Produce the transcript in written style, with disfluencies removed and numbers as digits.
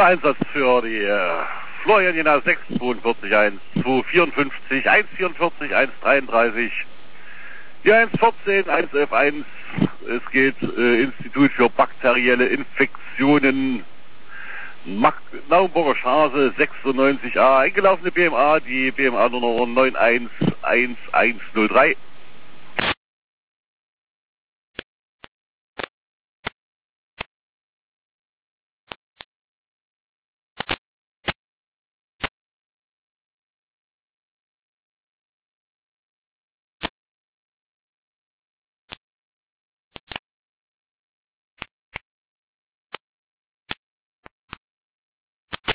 Ja, Einsatz für die Florian Jena 6, 42, 1, 254, 144, 133, die 114, 111, 1. Es geht Institut für bakterielle Infektionen, Naumburger Straße 96a, eingelaufene BMA, die BMA Nummer 911103.